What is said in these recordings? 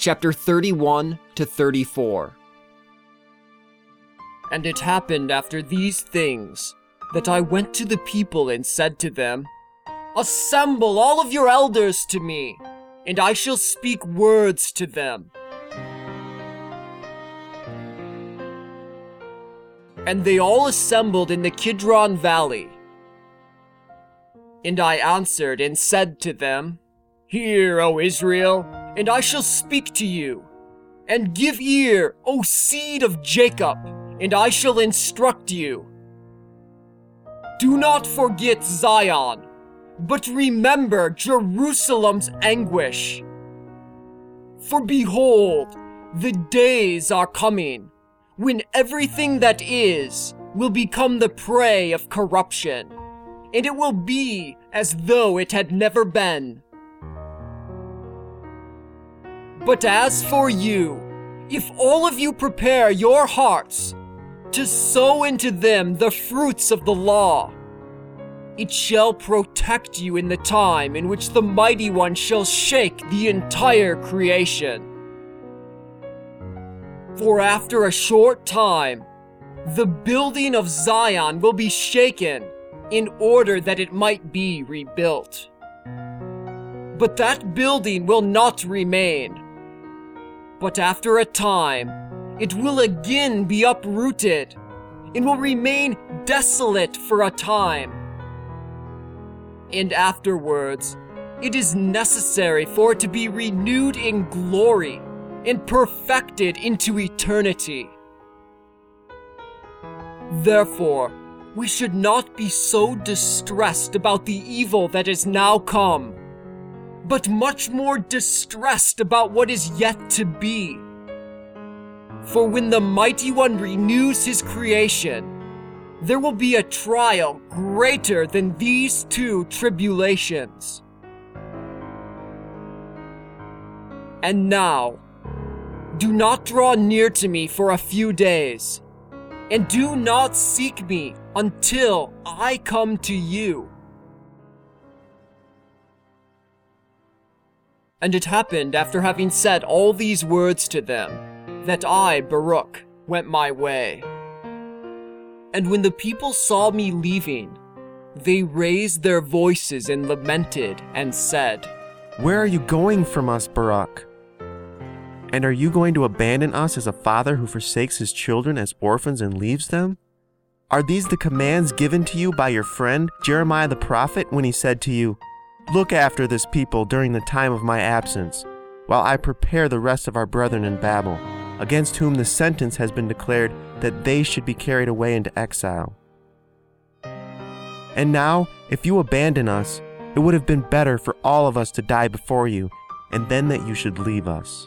chapter 31 to 34. And it happened after these things that I went to the people and said to them, "Assemble all of your elders to me, and I shall speak words to them." And they all assembled in the Kidron Valley. And I answered and said to them, "Hear, O Israel, and I shall speak to you. And give ear, O seed of Jacob, and I shall instruct you. Do not forget Zion, but remember Jerusalem's anguish. For behold, the days are coming, when everything that is will become the prey of corruption, and it will be as though it had never been. But as for you, if all of you prepare your hearts to sow into them the fruits of the law, it shall protect you in the time in which the Mighty One shall shake the entire creation. For after a short time, the building of Zion will be shaken in order that it might be rebuilt. But that building will not remain. But after a time, it will again be uprooted and will remain desolate for a time. And afterwards, it is necessary for it to be renewed in glory and perfected into eternity. Therefore, we should not be so distressed about the evil that is now come, but much more distressed about what is yet to be. For when the Mighty One renews his creation, there will be a trial greater than these two tribulations. And now, do not draw near to me for a few days, and do not seek me until I come to you. And it happened after having said all these words to them, that I, Baruch, went my way. And when the people saw me leaving, they raised their voices and lamented and said, "Where are you going from us, Baruch? And are you going to abandon us as a father who forsakes his children as orphans and leaves them? Are these the commands given to you by your friend Jeremiah the prophet when he said to you, 'Look after this people during the time of my absence, while I prepare the rest of our brethren in Babel, against whom the sentence has been declared that they should be carried away into exile?' And now, if you abandon us, it would have been better for all of us to die before you, and then that you should leave us."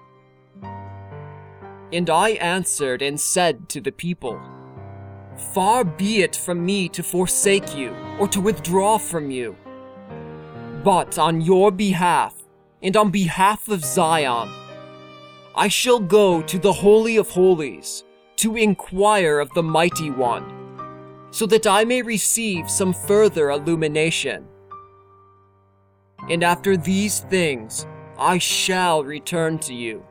And I answered and said to the people, "Far be it from me to forsake you or to withdraw from you. But on your behalf and on behalf of Zion, I shall go to the Holy of Holies to inquire of the Mighty One, so that I may receive some further illumination. And after these things, I shall return to you."